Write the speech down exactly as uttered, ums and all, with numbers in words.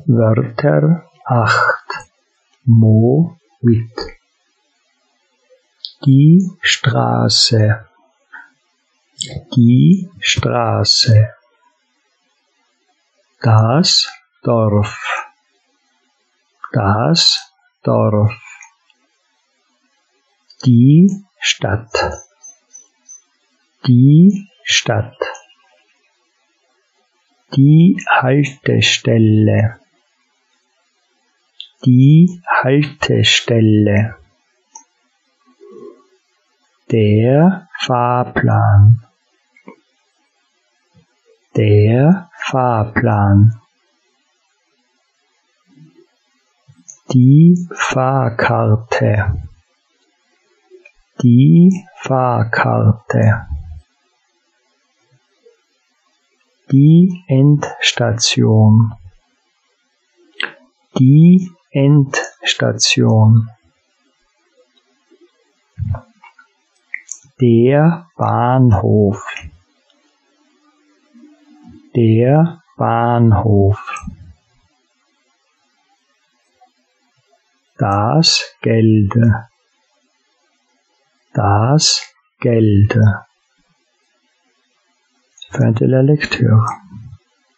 Wörter acht. Mo wit. Die Straße. Die Straße. Das Dorf. Das Dorf. Die Stadt. Die Stadt. Die Haltestelle. Die Haltestelle. Der Fahrplan. Der Fahrplan. Die Fahrkarte. Die Fahrkarte. Die Endstation. Die Endstation. Der Bahnhof. Der Bahnhof. Das Geld. Das Geld. Fin de la lecture.